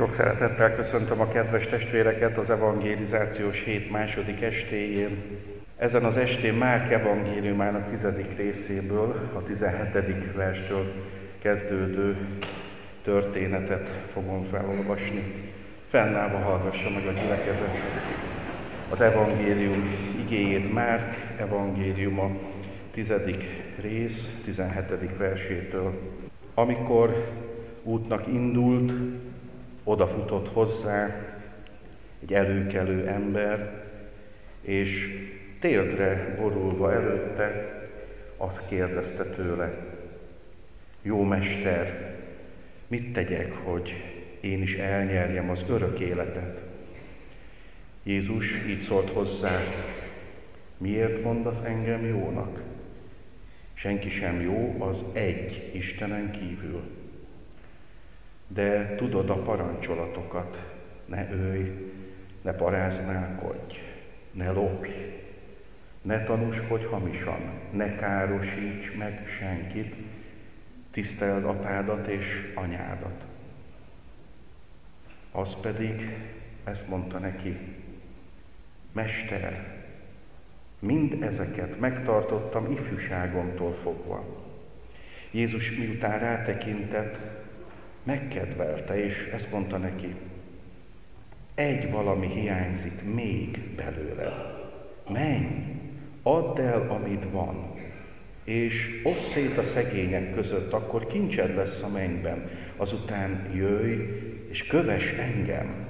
Sok szeretettel köszöntöm a kedves testvéreket az evangelizációs hét második estéjén. Ezen az estén Márk evangéliumának 10. részéből, a 17. verstől kezdődő történetet fogom felolvasni. Fennállva hallgassa meg a gyülekezet az evangélium igéjét Márk evangéliuma 10. rész 17. versétől. Amikor útnak indult, odafutott hozzá egy előkelő ember, és térdre borulva előtte azt kérdezte tőle: Jó mester, mit tegyek, hogy én is elnyerjem az örök életet? Jézus így szólt hozzá: Miért mondasz engem jónak? Senki sem jó az egy Istenen kívül. De tudod a parancsolatokat: ne ölj, ne paráználkodj, ne lopj, ne tanúskodj hamisan, ne károsíts meg senkit, tiszteld apádat és anyádat. Az pedig ezt mondta neki: Mester, mind ezeket megtartottam ifjúságomtól fogva. Jézus miután rátekintett, megkedvelte, és ezt mondta neki: egy valami hiányzik még belőled. Menj, add el, amit van, és osszd szét a szegények között, akkor kincsed lesz a mennyben. Azután jöjj, és kövess engem.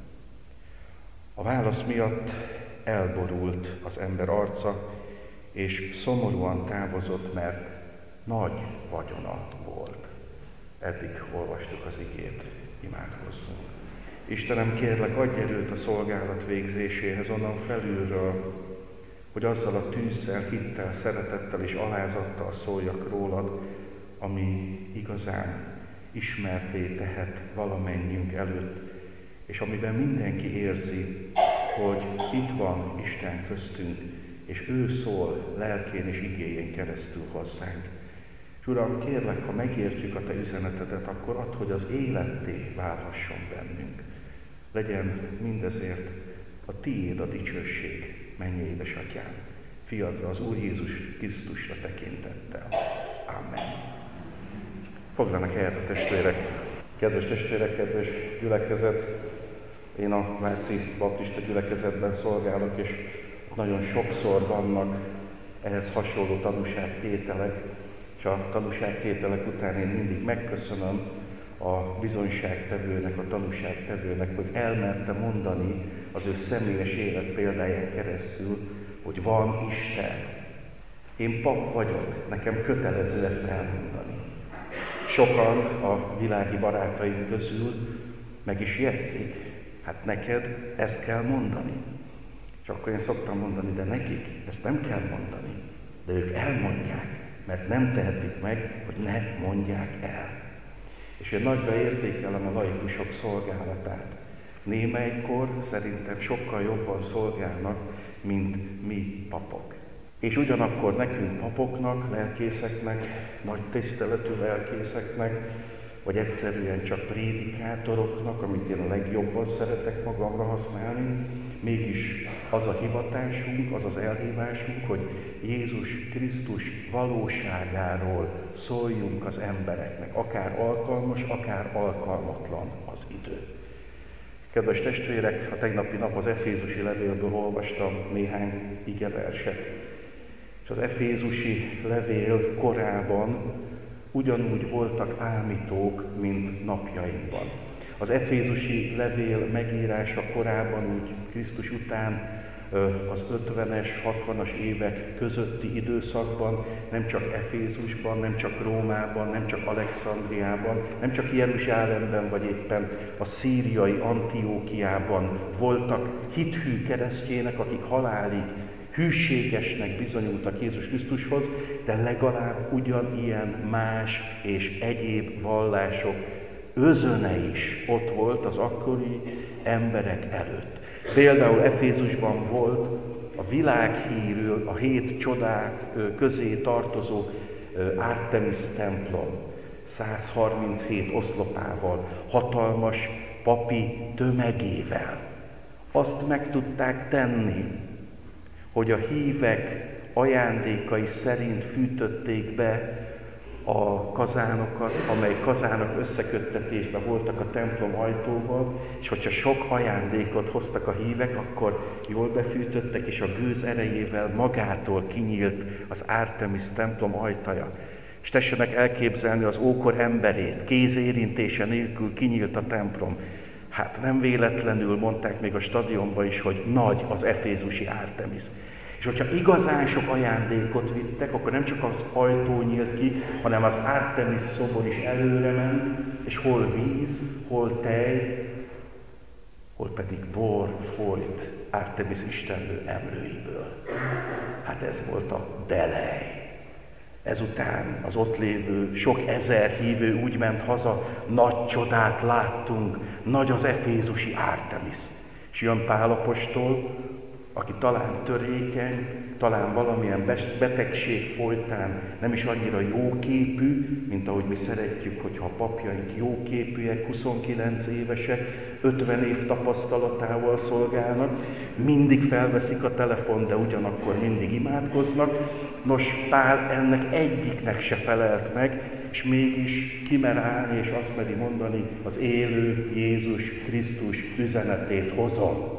A válasz miatt elborult az ember arca, és szomorúan távozott, mert nagy vagyona volt. Eddig olvastuk az igét, imádkozzunk. Istenem, kérlek, adj erőt a szolgálat végzéséhez onnan felülről, hogy azzal a tűzzel, hittel, szeretettel és alázattal szóljak rólad, ami igazán ismertté tehet valamennyiünk előtt, és amiben mindenki érzi, hogy itt van Isten köztünk, és ő szól lelkén és igéjén keresztül hozzánk. És Uram, kérlek, ha megértjük a Te üzenetedet, akkor add, hogy az életté válhasson bennünk. Legyen mindezért a Tiéd a dicsőség, mennyei édesatyám, Fiadra, az Úr Jézus Krisztusra tekintettel. Amen. Foglalnak helyet a testvérek. Kedves testvérek, kedves gyülekezet, én a Váci Baptista gyülekezetben szolgálok, és nagyon sokszor vannak ehhez hasonló tanúságtételek, és a tanúságtételek után én mindig megköszönöm a bizonyságtevőnek, a tanúságtevőnek, hogy elmerte mondani az ő személyes élet példáján keresztül, hogy van Isten. Én pap vagyok, nekem kötelező ezt elmondani. Sokan a világi barátaim közül meg is jegyzik: hát neked ezt kell mondani. És akkor én szoktam mondani: de nekik ezt nem kell mondani, de ők elmondják, mert nem tehetik meg, hogy ne mondják el. És én nagyra értékelem a laikusok szolgálatát. Némelykor szerintem sokkal jobban szolgálnak, mint mi papok. És ugyanakkor nekünk papoknak, lelkészeknek, nagy tiszteletű lelkészeknek, vagy egyszerűen csak prédikátoroknak, amit én a legjobban szeretek magamra használni, mégis az a hivatásunk, az az elhívásunk, hogy Jézus Krisztus valóságáról szóljunk az embereknek, akár alkalmas, akár alkalmatlan az idő. Kedves testvérek, a tegnapi nap az Efézusi levélből olvastam néhány igeverset, és az Efézusi levél korában ugyanúgy voltak ámítók, mint napjainkban. Az Efézusi levél megírása korában, úgy Krisztus után, az 50-es, 60-as évek közötti időszakban, nem csak Efézusban, nem csak Rómában, nem csak Alexandriában, nem csak Jeruzsálemben, vagy éppen a szíriai Antiókiában voltak hithű keresztjének, akik halálig hűségesnek bizonyultak Jézus Krisztushoz, de legalább ugyanilyen más és egyéb vallások özöne is ott volt az akkori emberek előtt. Például Efézusban volt a világhírű, a 7 csodák közé tartozó Artemis templom. 137 oszlopával, hatalmas papi tömegével. Azt meg tudták tenni, hogy a hívek ajándékai szerint fűtötték be a kazánokat, amely kazánok összeköttetésben voltak a templom ajtóval, és hogyha sok ajándékot hoztak a hívek, akkor jól befűtöttek, és a gőz erejével magától kinyílt az Artemis templom ajtaja. És tessenek elképzelni az ókor emberét, kéz érintése nélkül kinyílt a templom. Hát nem véletlenül mondták még a stadionban is, hogy nagy az efézusi Artemis. És hogyha igazán sok ajándékot vittek, akkor nem csak az ajtó nyílt ki, hanem az Artemis szobor is előre ment, és hol víz, hol tej, hol pedig bor folyt Artemis istennő emlőiből. Hát ez volt a delej. Ezután az ott lévő sok ezer hívő úgy ment haza, nagy csodát láttunk, nagy az efézusi Artemis. És jön Pál apostol, aki talán törékeny, talán valamilyen betegség folytán nem is annyira jóképű, mint ahogy mi szeretjük, hogyha a papjaink jóképűek, 29 évesek, 50 év tapasztalatával szolgálnak, mindig felveszik a telefon, de ugyanakkor mindig imádkoznak. Nos, Pál ennek egyiknek se felelt meg, és mégis kimer állni, és azt meri mondani, az élő Jézus Krisztus üzenetét hozom.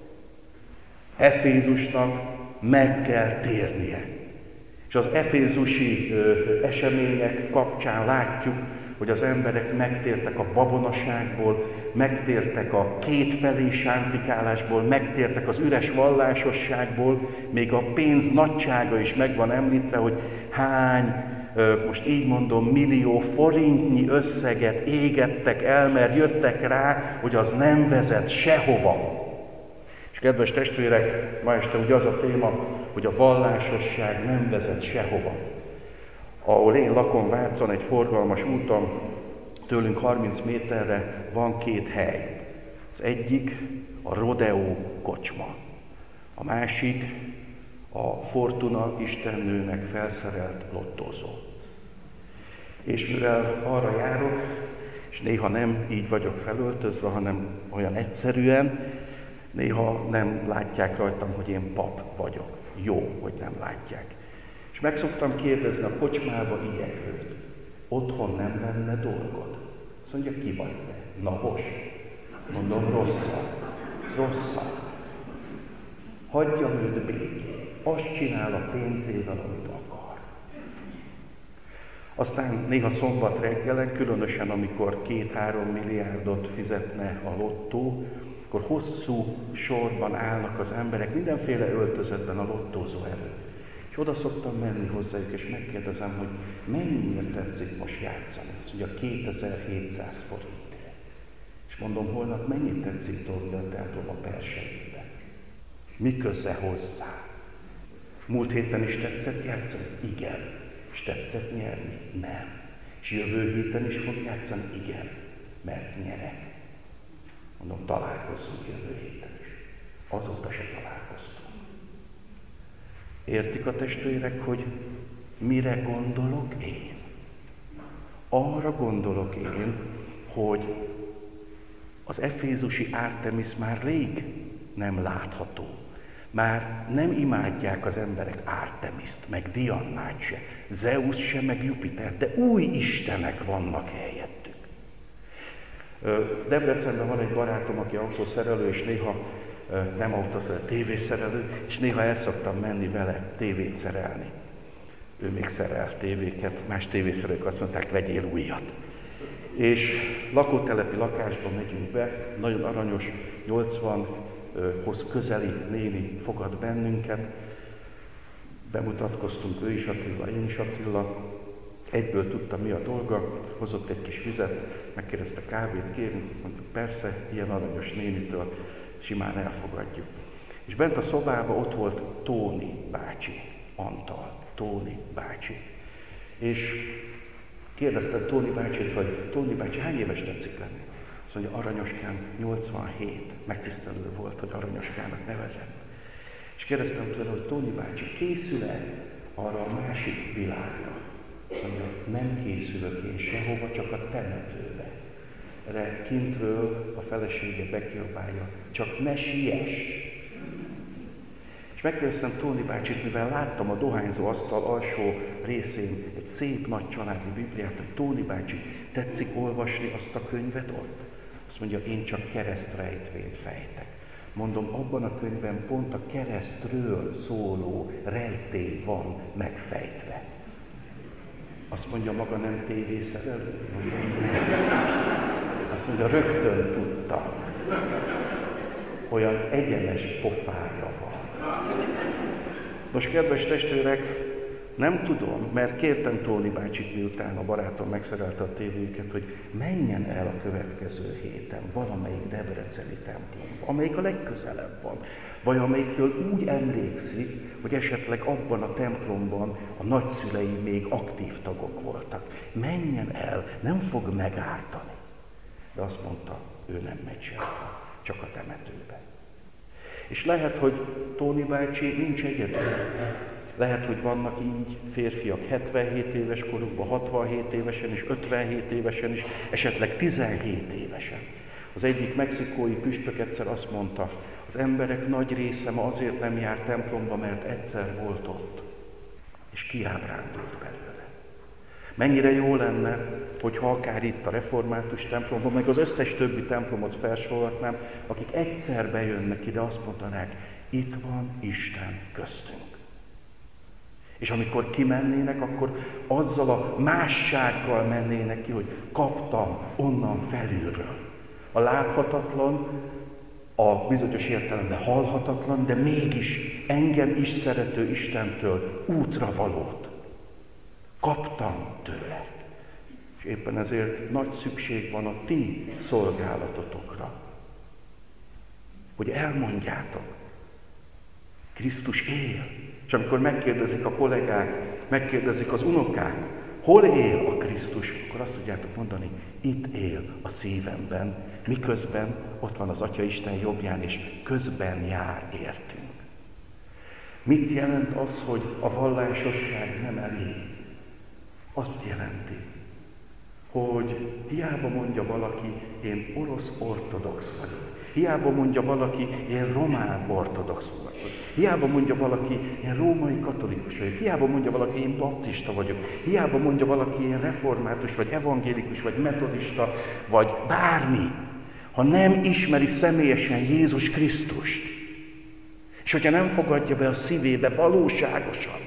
Efézusnak meg kell térnie. És az efézusi események kapcsán látjuk, hogy az emberek megtértek a babonaságból, megtértek a kétfelé sántikálásból, megtértek az üres vallásosságból, még a pénz nagysága is meg van említve, hogy hány, most így mondom, millió forintnyi összeget égettek el, mert jöttek rá, hogy az nem vezet sehova. És kedves testvérek, ma este ugye az a téma, hogy a vallásosság nem vezet sehova. Ahol én lakom Vácon, egy forgalmas úton, tőlünk 30 méterre van 2 hely. Az egyik a Rodeo kocsma, a másik a Fortuna istennőnek felszerelt lottózó. És mivel arra járok, és néha nem így vagyok felöltözve, hanem olyan egyszerűen, néha nem látják rajtam, hogy én pap vagyok. Jó, hogy nem látják. És meg szoktam kérdezni a kocsmába ilyekvőt, otthon nem lenne dolgod? Azt mondja, ki vagy te? Navos? Mondom, rosszat. Hagyjam őt békén. Azt csinál a pénzével, amit akar. Aztán néha szombat reggelen, különösen amikor 2-3 milliárdot fizetne a lottó, akkor hosszú sorban állnak az emberek mindenféle öltözetben a lottózó előtt. És oda szoktam menni hozzájuk, és megkérdezem, hogy mennyiért tetszik most játszani. Azt mondja, 2700 forintért. És mondom, holnap mennyit tetszik tolni a templom a persejébe? Mi köze hozzá? Múlt héten is tetszett játszani? Igen. És tetszett nyerni? Nem. És jövő héten is fog játszani? Igen. Mert nyerek. Mondom, találkozzunk jövő héten is. Azóta se találkoztunk. Értik a testvérek, hogy mire gondolok én? Arra gondolok én, hogy az efézusi Artemis már rég nem látható. Már nem imádják az emberek Artemiszt, meg Diannát se, Zeus se, meg Jupiter, de új istenek vannak helyettük. Debrecenben van egy barátom, aki autószerelő, és néha nem autószerelő, tévészerelő, és néha el szoktam menni vele tévét szerelni. Ő még szerel tévéket, más tévészerelők azt mondták, vegyél újat. És lakótelepi lakásba megyünk be, nagyon aranyos, 80-hoz közeli néni fogad bennünket. Bemutatkoztunk, ő is Attila, én is Attila. Egyből tudta, mi a dolga, hozott egy kis vizet, megkérdezte, kávét kérni, mondtuk, persze, ilyen aranyos nénitől simán elfogadjuk. És bent a szobában ott volt Tóni bácsi, Antal, Tóni bácsi. És kérdezte Tóni bácsit, hogy Tóni bácsi, hány éves tetszik lenni? Azt mondja, aranyoskám 87, megtisztelő volt, hogy aranyoskának nevezett. És kérdeztem tőle, hogy Tóni bácsi, készül-e arra a másik világra, Azt mondja, nem készülök én sehova, csak a temetőbe. Erre kintről a felesége bekiabálja, csak ne siess! És megkérdeztem Tóni bácsit, mivel láttam a dohányzó asztal alsó részén egy szép nagy családi bibliát, hogy Tóni bácsi, tetszik olvasni azt a könyvet ott? Azt mondja, én csak keresztrejtvényt fejtek. Mondom, abban a könyvben pont a keresztről szóló rejtély van megfejtve. Azt mondja, maga nem tévészerelő? Mondom, nem. Azt mondja, rögtön tudtam. Olyan egyenes pofája van. Most, kedves testvérek, nem tudom, mert kértem Tóni bácsit, miután a barátom megszerelte a tévéjüket, hogy menjen el a következő héten valamelyik debreceni templomba, amelyik a legközelebb van, vagy amelyikről úgy emlékszik, hogy esetleg abban a templomban a nagyszülei még aktív tagok voltak. Menjen el, nem fog megártani. De azt mondta, ő nem megy sehova, csak a temetőbe. És lehet, hogy Tóni bácsi nincs egyedül. Lehet, hogy vannak így férfiak 77 éves korukban, 67 évesen és 57 évesen is, esetleg 17 évesen. Az egyik mexikói püspök egyszer azt mondta, az emberek nagy része ma azért nem jár templomba, mert egyszer volt ott, és kiábrándult belőle. Mennyire jó lenne, hogyha akár itt a református templomban, meg az összes többi templomot felsorolhatnám, akik egyszer bejönnek ide, azt mondanák, itt van Isten köztünk. És amikor kimennének, akkor azzal a mássággal mennének ki, hogy kaptam onnan felülről. A láthatatlan, a bizonyos értelemben hallhatatlan, de mégis engem is szerető Istentől útra valót. Kaptam tőle. És éppen ezért nagy szükség van a ti szolgálatotokra, hogy elmondjátok, Krisztus él. És amikor megkérdezik a kollégák, megkérdezik az unokák, hol él a Krisztus, akkor azt tudjátok mondani, itt él a szívemben, miközben ott van az Atya Isten jobbján, és közben jár értünk. Mit jelent az, hogy a vallásosság nem elég? Azt jelenti, hogy hiába mondja valaki, én orosz ortodox vagyok. Hiába mondja valaki, én román ortodox vagyok. Hiába mondja valaki, én római katolikus vagyok. Hiába mondja valaki, én baptista vagyok. Hiába mondja valaki, én református, vagy evangélikus, vagy metodista, vagy bármi. Ha nem ismeri személyesen Jézus Krisztust, és hogyha nem fogadja be a szívébe valóságosan,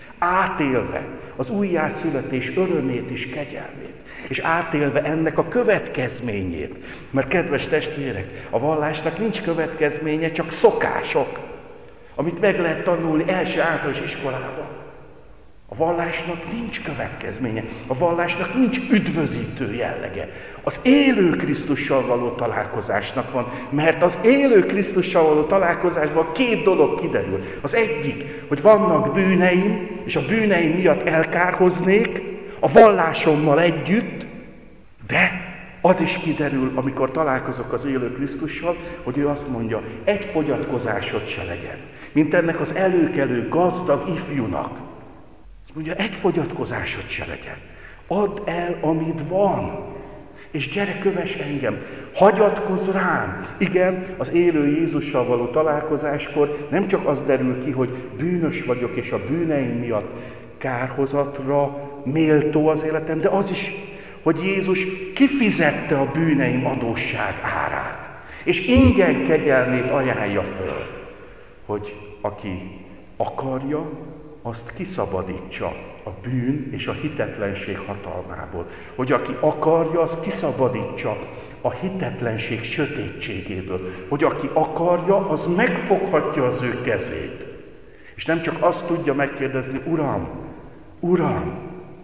átélve az újjászületés örömét és kegyelmét, és átélve ennek a következményét. Mert kedves testvérek, a vallásnak nincs következménye, csak szokások, amit meg lehet tanulni első általános iskolában. A vallásnak nincs következménye, a vallásnak nincs üdvözítő jellege. Az élő Krisztussal való találkozásnak van, mert az élő Krisztussal való találkozásban két dolog kiderül. Az egyik, hogy vannak bűneim, és a bűneim miatt elkárhoznék, a vallásommal együtt, de az is kiderül, amikor találkozok az élő Krisztussal, hogy ő azt mondja, egy fogyatkozásod se legyen, mint ennek az előkelő gazdag ifjúnak. Azt mondja, egy fogyatkozásod se legyen. Add el, amit van, és gyere, kövess engem, hagyatkozz rám. Igen, az élő Jézussal való találkozáskor nem csak az derül ki, hogy bűnös vagyok, és a bűneim miatt kárhozatra méltó az életem, de az is, hogy Jézus kifizette a bűneim adósság árát, és ingyen kegyelmét ajánlja föl, hogy aki akarja, azt kiszabadítsa a bűn és a hitetlenség hatalmából. Hogy aki akarja, azt kiszabadítsa a hitetlenség sötétségéből. Hogy aki akarja, az megfoghatja az ő kezét. És nem csak azt tudja megkérdezni, Uram, Uram,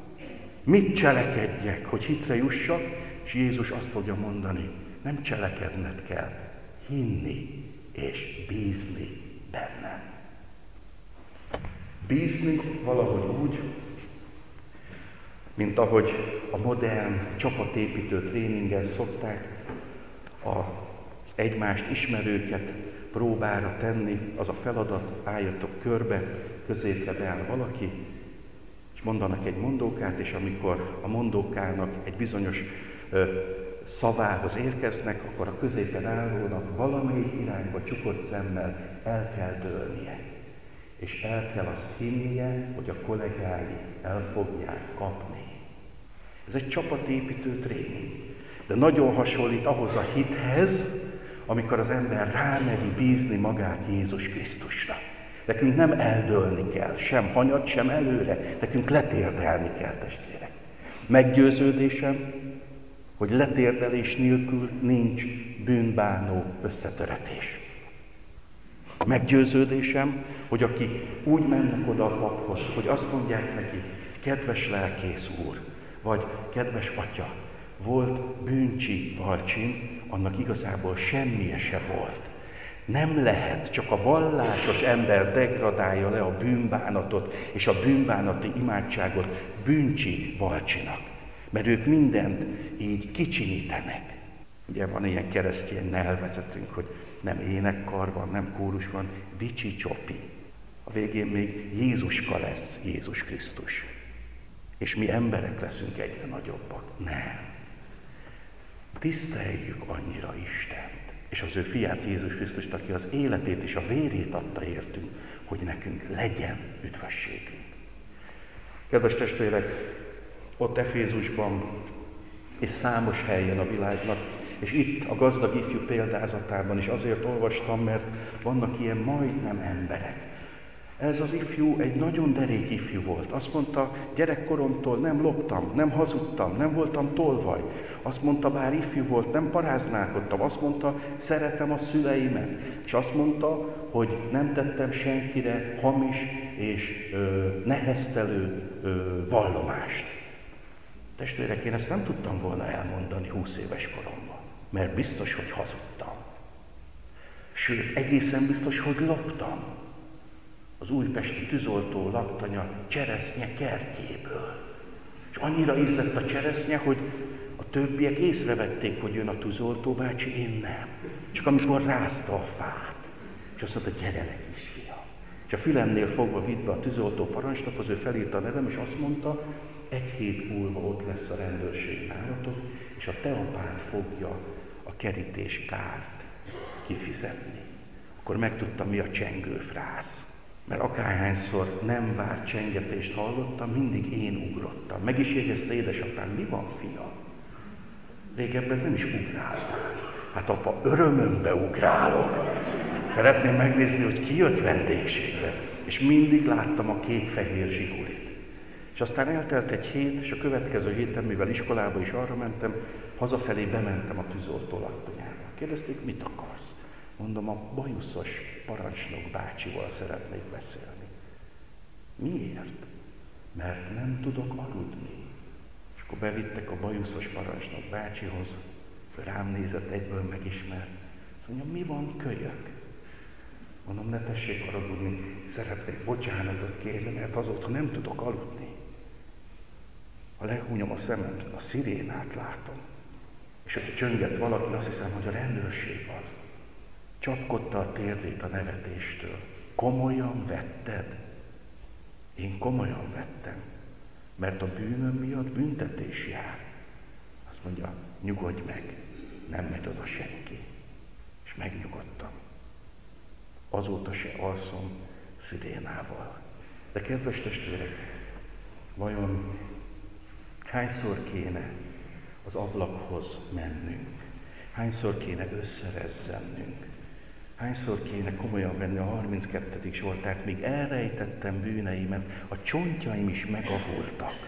mit cselekedjek, hogy hitre jussak? És Jézus azt fogja mondani, nem cselekedned kell, hinni és bízni bennem. Bízni valahogy úgy, mint ahogy a modern csapatépítő tréningen szokták az egymást ismerőket próbára tenni, az a feladat, álljatok körbe, középre beáll valaki, és mondanak egy mondókát, és amikor a mondókának egy bizonyos szavához érkeznek, akkor a középen állónak valamelyik irányba csukott szemmel el kell dőlnie. És el kell azt hinnie, hogy a kollégái el fogják kapni. Ez egy csapatépítő tréning, de nagyon hasonlít ahhoz a hithez, amikor az ember rámeri bízni magát Jézus Krisztusra. Nekünk nem eldőlni kell, sem hanyat, sem előre, nekünk letérdelni kell, testvérek. Meggyőződésem, hogy letérdelés nélkül nincs bűnbánó összetöretés. Meggyőződésem, hogy akik úgy mennek oda a paphoz, hogy azt mondják neki, kedves lelkész úr, vagy kedves atya, volt bűncsi valcsin, annak igazából semmije se volt. Nem lehet, csak a vallásos ember degradálja le a bűnbánatot és a bűnbánati imádságot bűncsi valcsinak. Mert ők mindent így kicsinyítenek. Ugye van ilyen keresztény nyelvezetünk, hogy nem énekkar van, nem kórus van, dicsi csopi. A végén még Jézuska lesz Jézus Krisztus. És mi emberek leszünk egyre nagyobbak. Nem. Tiszteljük annyira Istent, és az ő fiát Jézus Krisztust, aki az életét és a vérét adta értünk, hogy nekünk legyen üdvösségünk. Kedves testvérek, ott Efézusban és számos helyen a világnak, és itt a gazdag ifjú példázatában is azért olvastam, mert vannak ilyen majdnem emberek. Ez az ifjú egy nagyon derék ifjú volt. Azt mondta, gyerekkoromtól nem loptam, nem hazudtam, nem voltam tolvaj. Azt mondta, bár ifjú volt, nem paráználkodtam. Azt mondta, szeretem a szüleimet. És azt mondta, hogy nem tettem senkire hamis és neheztelő vallomást. Testvérek, én ezt nem tudtam volna elmondani 20 éves koromban, mert biztos, hogy hazudtam. Sőt, egészen biztos, hogy loptam az újpesti tűzoltó laktanya cseresznye kertjéből. És annyira ízlett a cseresznye, hogy a többiek észrevették, hogy jön a tűzoltó bácsi, én nem. Csak amikor rázta a fát, és azt mondta, gyere kisfiam. És a fülemnél fogva vitt be a tűzoltó parancsnokhoz, ő felírta a nevem, és azt mondta, 1 hét múlva ott lesz a rendőrség nálatok, és a te apád fogja a kerítés kárt kifizetni. Akkor megtudtam, mi a csengőfrász. Mert akárhányszor nem várt csengetést hallottam, mindig én ugrottam. Meg is jegyezte édesapám, mi van, fiam? Régebben nem is ugráltál. Hát apa, örömömbe ugrálok. Szeretném megnézni, hogy ki jött vendégségbe. És mindig láttam a kék-fehér zsigulit. És aztán eltelt egy hét, és a következő héten, mivel iskolába is arra mentem, hazafelé bementem a tűzoltó laktanyába. Kérdezték, mit akarsz? Mondom, a bajuszos parancsnok bácsival szeretnék beszélni. Miért? Mert nem tudok aludni. És akkor bevittek a bajuszos parancsnok bácsihoz, rám nézett, egyből megismert. Azt mondja, mi van, kölyök? Mondom, ne tessék haragudni, szeretnék bocsánatot kérni, mert azóta nem tudok aludni. Ha lehúnyom a szemem, a szirénát látom. És hogyha csönget valaki, azt hiszem, hogy a rendőrség az. Csapkodta a térdét a nevetéstől. Komolyan vetted? Én komolyan vettem, mert a bűnöm miatt büntetés jár. Azt mondja, nyugodj meg, nem megy oda senki. És megnyugodtam. Azóta se alszom szirénával. De kedves testvérek, vajon hányszor kéne az ablakhoz mennünk? Hányszor kéne összerezzennünk? Hányszor kéne komolyan venni a 32. Zsoltárt, míg elrejtettem bűneimet, a csontjaim is megavultak.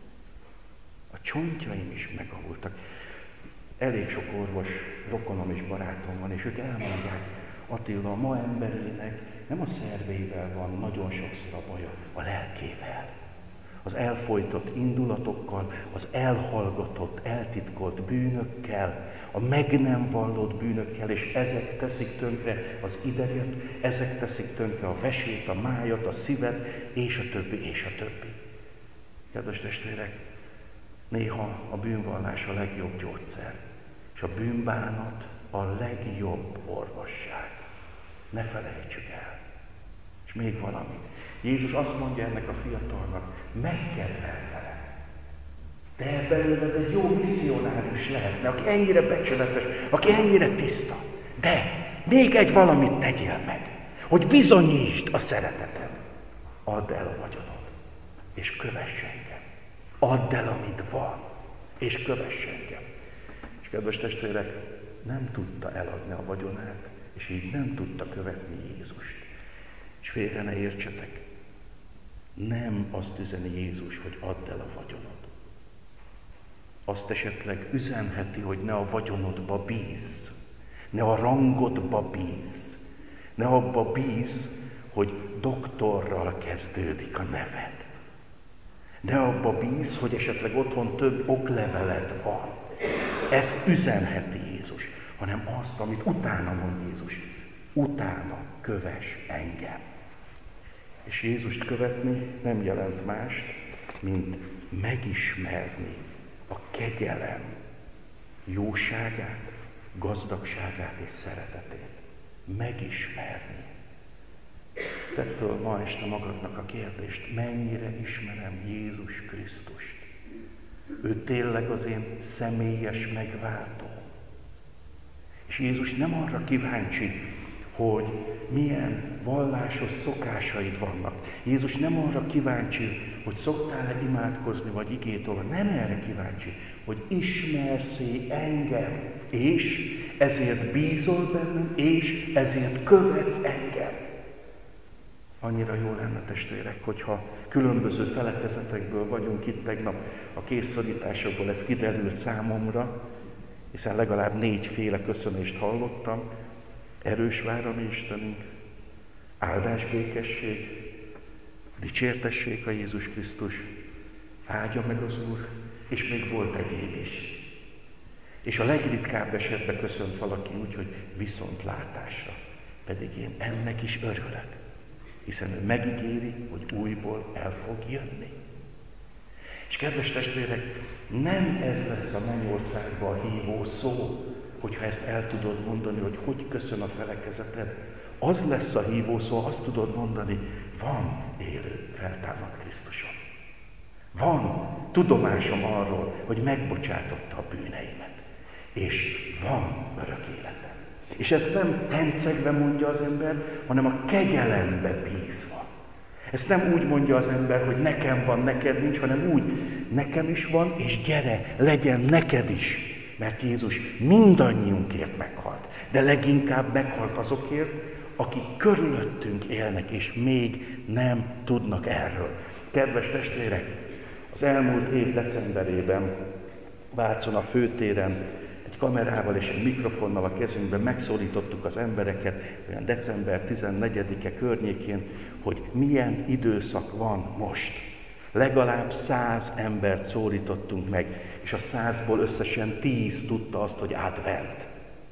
A csontjaim is megavultak. Elég sok orvos, rokonom és barátom van, és ők elmondják, Attila, a ma emberének nem a szerveivel van nagyon sokszor a baja, a lelkével. Az elfojtott indulatokkal, az elhallgatott, eltitkolt bűnökkel, a meg nem vallott bűnökkel, és ezek teszik tönkre az ideget, ezek teszik tönkre a vesét, a májat, a szívet, és a többi, és a többi. Kedves testvérek, néha a bűnvallás a legjobb gyógyszer, és a bűnbánat a legjobb orvosság. Ne felejtsük el. És És még valami. Jézus azt mondja ennek a fiatalnak, megkedveltelek. Te belőled egy jó misszionárius lehetne, aki ennyire becsületes, aki ennyire tiszta. De még egy valamit tegyél meg, hogy bizonyítsd a szereteted. Add el a vagyonod, és kövess engem. Add el, amit van, és kövess engem. És kedves testvérek, nem tudta eladni a vagyonát, és így nem tudta követni Jézust. És félre ne értsetek, nem azt üzeni Jézus, hogy add el a vagyonod. Azt esetleg üzenheti, hogy ne a vagyonodba bízz, ne a rangodba bízz, ne abba bízz, hogy doktorral kezdődik a neved. Ne abba bízz, hogy esetleg otthon több okleveled van. Ezt üzenheti Jézus, hanem azt, amit utána mond Jézus. Utána kövess engem. És Jézust követni nem jelent mást, mint megismerni a kegyelem jóságát, gazdagságát és szeretetét. Megismerni. Tedd föl ma este magadnak a kérdést, mennyire ismerem Jézus Krisztust. Ő tényleg az én személyes megváltóm. És Jézus nem arra kíváncsi, hogy milyen vallásos szokásaid vannak. Jézus nem arra kíváncsi, hogy szoktál-e imádkozni, vagy igét olvasni. Nem erre kíváncsi, hogy ismersz-e engem, és ezért bízol bennem, és ezért követsz engem. Annyira jó lenne, testvérek, hogyha különböző felekezetekből vagyunk itt tegnap, a készszorításokból ez kiderült számomra, hiszen legalább 4 féle köszönést hallottam. Erős vár a mi Istenünk, áldás, békesség, dicsértessék a Jézus Krisztus, áldja meg az Úr, és még volt egyéb is. És a legritkább esetben köszönt valaki úgy, hogy viszontlátásra. Pedig én ennek is örülök, hiszen ő megígéri, hogy újból el fog jönni. És kedves testvérek, nem ez lesz a mennyországban a hívó szó, hogyha ezt el tudod mondani, hogy köszön a felekezeted. Az lesz a hívó szó, azt tudod mondani, van élő, feltámadt Krisztusom. Van tudomásom arról, hogy megbocsátotta a bűneimet. És van örök életem. És ezt nem hencegve mondja az ember, hanem a kegyelembe bízva. Ezt nem úgy mondja az ember, hogy nekem van, neked nincs, hanem úgy, nekem is van, és gyere, legyen neked is. Mert Jézus mindannyiunkért meghalt, de leginkább meghalt azokért, akik körülöttünk élnek, és még nem tudnak erről. Kedves testvérek, az elmúlt év decemberében Vácon a főtéren egy kamerával és egy mikrofonnal a kezünkben megszólítottuk az embereket, olyan december 14-e környékén, hogy milyen időszak van most. Legalább 100 embert szólítottunk meg, és a 100-ból összesen 10 tudta azt, hogy advent.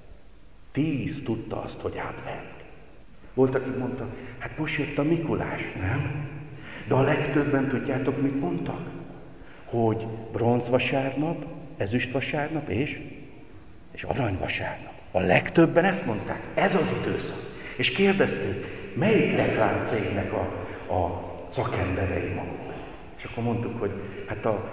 10 tudta azt, hogy advent. Volt, aki mondta, hát most jött a Mikulás, nem? De a legtöbben tudjátok, mit mondtak? Hogy bronzvasárnap, ezüstvasárnap és aranyvasárnap. A legtöbben ezt mondták, ez az időszak. És kérdezték, melyik reklámcégnek a szakemberei maguk? És akkor mondtuk, hogy hát a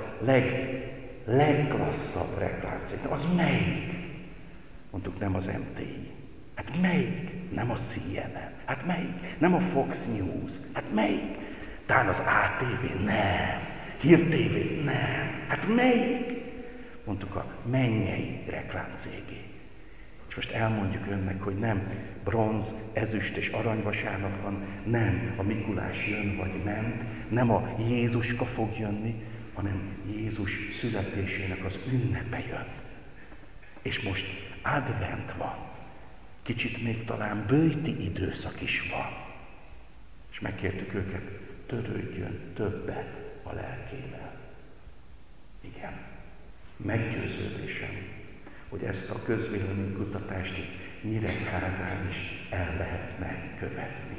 legklasszabb reklámcég. Az melyik? Mondtuk, nem az MTI. Hát melyik? Nem a CNN. Hát melyik? Nem a Fox News. Hát melyik? Talán az ATV? Nem. Hír TV? Nem. Hát melyik? Mondtuk, a mennyei reklámcégé. És most elmondjuk önnek, hogy nem bronz, ezüst és aranyvasárnap van, nem a Mikulás jön vagy ment, nem a Jézuska fog jönni, hanem Jézus születésének az ünnepe jön. És most advent van. Kicsit még talán böjti időszak is van. És megkértük őket, törődjön többet a lelkével. Igen, meggyőződésem, hogy ezt a közvéleménykutatást Nyíregyházán is el lehetne követni.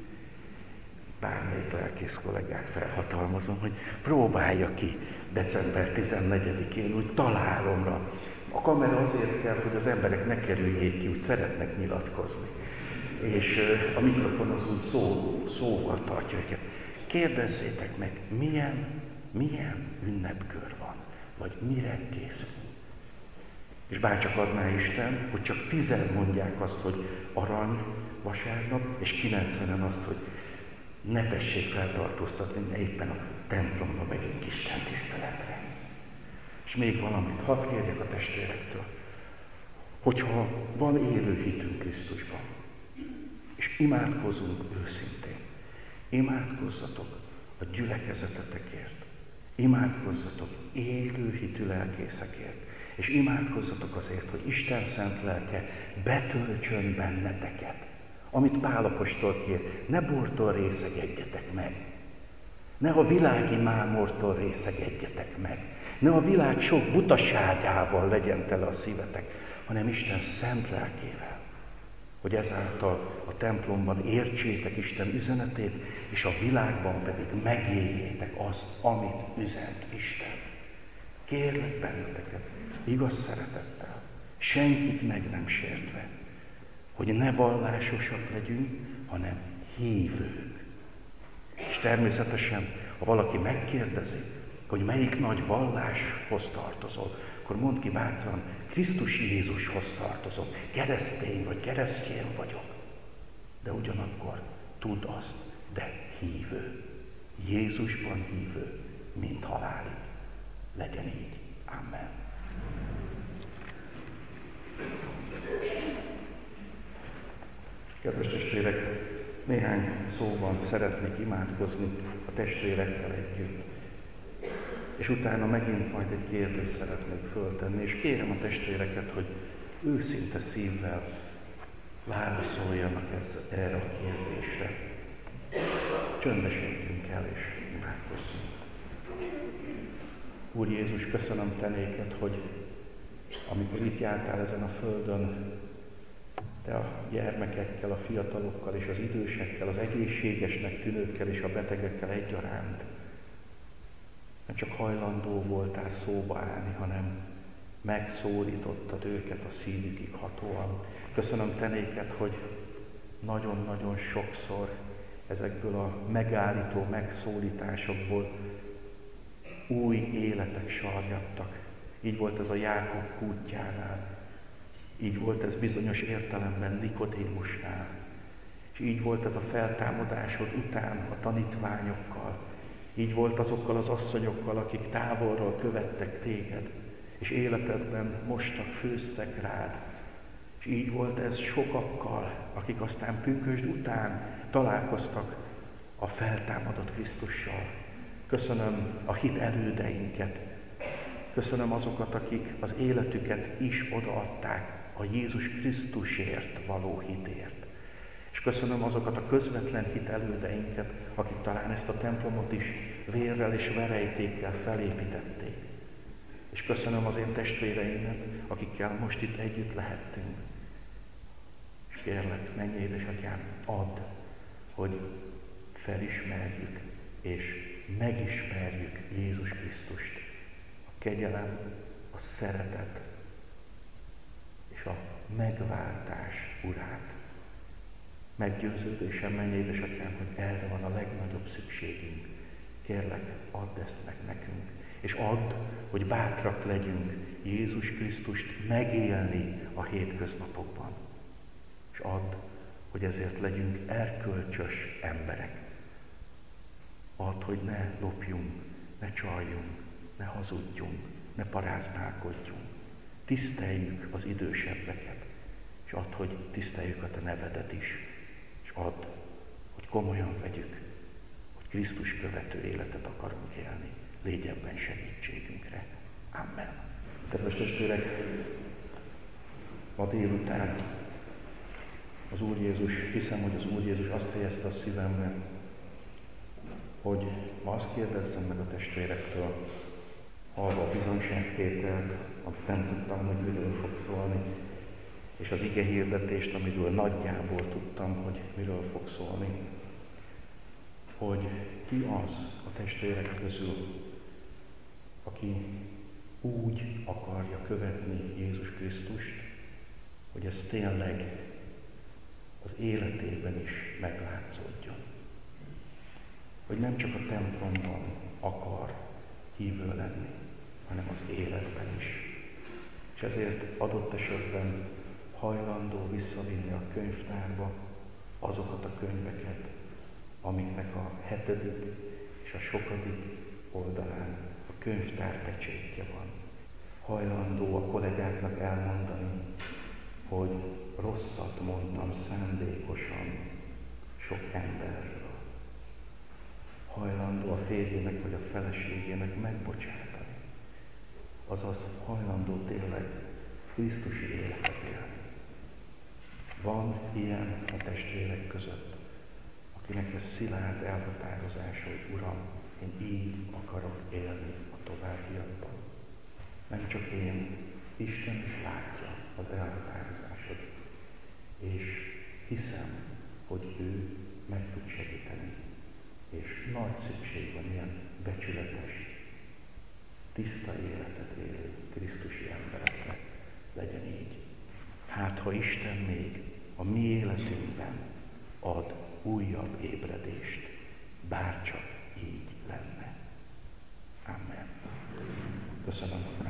Bármelyik lelkész kollégák felhatalmazom, hogy próbálja ki december 14-én úgy találomra. A kamera azért kell, hogy az emberek ne kerüljék ki, úgy szeretnek nyilatkozni. és a mikrofon az úgy szóval tartja őket. Kérdezzétek meg, milyen ünnepkör van, vagy mire készül. És bárcsak adná Isten, hogy csak 10 mondják azt, hogy arany vasárnap, és 90-en azt, hogy ne tessék feltartóztatni, ne éppen a templomba megyünk Isten tiszteletre. És még valamit, hadd kérjek a testvérektől, hogyha van élő hitünk Krisztusban, és imádkozunk őszintén, imádkozzatok a gyülekezetetekért, imádkozzatok élő hitű lelkészekért, és imádkozzatok azért, hogy Isten szent lelke betöltsön benneteket. Amit Pál apostol kér, ne bortól részegedjetek meg, ne a világi mámortól részegedjetek meg, ne a világ sok butaságával legyen tele a szívetek, hanem Isten szent lelkével, hogy ezáltal a templomban értsétek Isten üzenetét, és a világban pedig megéljétek azt, amit üzent Isten. Kérlek benneteket, igaz szeretettel, senkit meg nem sértve, hogy ne vallásosak legyünk, hanem hívők. És természetesen, ha valaki megkérdezi, hogy melyik nagy valláshoz tartozol, akkor mondd ki bátran, Krisztus Jézushoz tartozok, keresztény vagy keresztény vagyok. De ugyanakkor tudd azt, de hívő, Jézusban hívő, mint halálig. Legyen így. Amen. Kedves testvérek, néhány szóban szeretnék imádkozni a testvérekkel együtt. És utána megint majd egy kérdést szeretnék föltenni, és kérem a testvéreket, hogy őszinte szívvel válaszoljanak erre a kérdésre. Csöndesedjünk el és imádkozzunk. Úr Jézus, köszönöm Te néked, hogy amikor itt jártál ezen a földön, Te a gyermekekkel, a fiatalokkal és az idősekkel, az egészségesnek tűnőkkel és a betegekkel egyaránt nem csak hajlandó voltál szóba állni, hanem megszólítottad őket a szívükig hatóan. Köszönöm Te néked, hogy nagyon-nagyon sokszor ezekből a megállító megszólításokból új életek sarjadtak. Így volt ez a Jákob kútjánál, így volt ez bizonyos értelemben Nikodémusnál, és így volt ez a feltámadásod után a tanítványokkal, így volt azokkal az asszonyokkal, akik távolról követtek téged, és életedben mostak, főztek rád. És így volt ez sokakkal, akik aztán pünkösd után találkoztak a feltámadott Krisztussal. Köszönöm a hit elődeinket, köszönöm azokat, akik az életüket is odaadták a Jézus Krisztusért való hitért. És köszönöm azokat a közvetlen hit elődeinket, akik talán ezt a templomot is vérrel és verejtékkel felépítették. És köszönöm az én testvéreimet, akikkel most itt együtt lehettünk. És kérlek, menj édesatyám, add, hogy felismerjük és megismerjük Jézus Krisztust, a kegyelem, a szeretet és a megváltás Urát. Meggyőződésem, menj édesatyám, hogy erre van a legnagyobb szükségünk. Kérlek, add ezt meg nekünk, és add, hogy bátrak legyünk Jézus Krisztust megélni a hétköznapokban. És add, hogy ezért legyünk erkölcsös emberek. Add, hogy ne lopjunk, ne csaljunk, ne hazudjunk, ne paráználkodjunk. Tiszteljük az idősebbeket, és add, hogy tiszteljük a Te nevedet is. És add, hogy komolyan vegyük, hogy Krisztus követő életet akarunk élni. Légy ebben segítségünkre. Amen. Kedves testvérek, ma délután az Úr Jézus, hiszem, hogy az Úr Jézus azt helyezte a szívemre, hogy ma azt kérdezzem meg a testvérektől, hallva a bizonyságtételt, amit nem tudtam, hogy miről fog szólni, és az ige hirdetést, amiről nagyjából tudtam, hogy miről fog szólni, hogy ki az a testvérek közül, aki úgy akarja követni Jézus Krisztust, hogy ez tényleg az életében is meglátszódjon. Hogy nem csak a templomban akar hívő lenni, hanem az életben is. És ezért adott esetben hajlandó visszavinni a könyvtárba azokat a könyveket, amiknek a 7. és a sokadik oldalán a könyvtár pecsétje van. Hajlandó a kollégáknak elmondani, hogy rosszat mondtam szándékosan sok emberről. Hajlandó a férjének vagy a feleségének megbocsátani. Azaz hajlandó tényleg Krisztusi életet élni. Van ilyen a testvérek között, akinek ez szilárd elhatározása, hogy Uram, én így akarok élni a továbbiakban. Nem csak én, Isten is látja az elhatározásod, és hiszem, hogy ő meg tud segíteni. És nagy szükség van ilyen becsületes, tiszta életet élő Krisztusi embereknek. Legyen így. Hát, ha Isten még a mi életünkben ad újabb ébredést, bárcsak így lenne. Amen. Köszönöm.